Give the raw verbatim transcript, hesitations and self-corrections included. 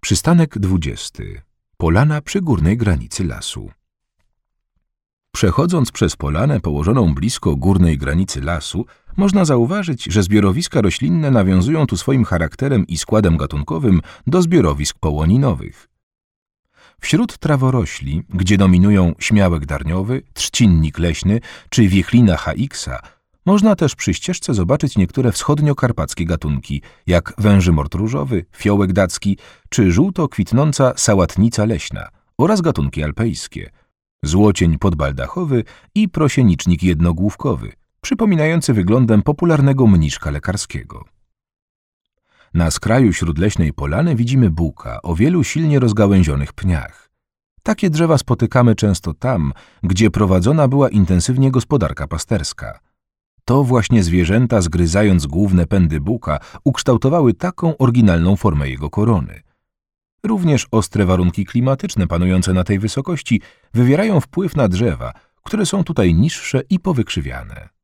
Przystanek dwudziesty. Polana przy górnej granicy lasu. Przechodząc przez polanę położoną blisko górnej granicy lasu, można zauważyć, że zbiorowiska roślinne nawiązują tu swoim charakterem i składem gatunkowym do zbiorowisk połoninowych. Wśród traworośli, gdzie dominują śmiałek darniowy, trzcinnik leśny czy wiechlina haiksa, można też przy ścieżce zobaczyć niektóre wschodniokarpackie gatunki, jak wężymort różowy, fiołek dacki czy żółto kwitnąca sałatnica leśna oraz gatunki alpejskie, złocień podbaldachowy i prosienicznik jednogłówkowy, przypominający wyglądem popularnego mniszka lekarskiego. Na skraju śródleśnej polany widzimy buka o wielu silnie rozgałęzionych pniach. Takie drzewa spotykamy często tam, gdzie prowadzona była intensywnie gospodarka pasterska. To właśnie zwierzęta, zgryzając główne pędy buka, ukształtowały taką oryginalną formę jego korony. Również ostre warunki klimatyczne panujące na tej wysokości wywierają wpływ na drzewa, które są tutaj niższe i powykrzywiane.